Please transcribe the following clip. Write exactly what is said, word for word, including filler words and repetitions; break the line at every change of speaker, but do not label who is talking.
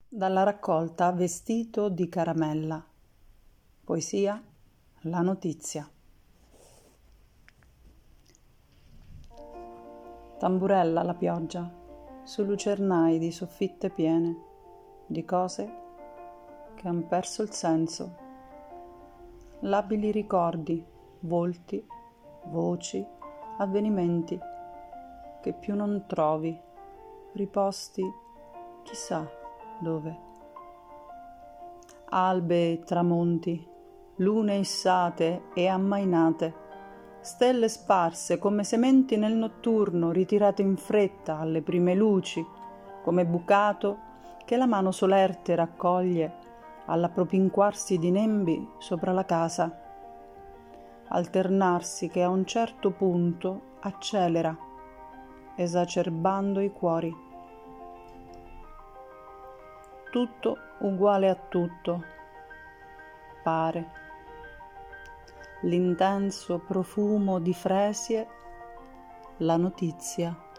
Dalla raccolta Vestito di caramella. Poesia La notizia. Tamburella la pioggia su lucernai di soffitte piene di cose che han perso il senso, labili ricordi, volti, voci, avvenimenti che più non trovi, riposti chissà dove. Albe e tramonti, lune issate e ammainate, stelle sparse come sementi nel notturno ritirate in fretta alle prime luci, come bucato che la mano solerte raccoglie all'appropinquarsi di nembi sopra la casa, alternarsi che a un certo punto accelera, esacerbando i cuori. Tutto uguale a tutto, pare. L'intenso profumo di fresie, la notizia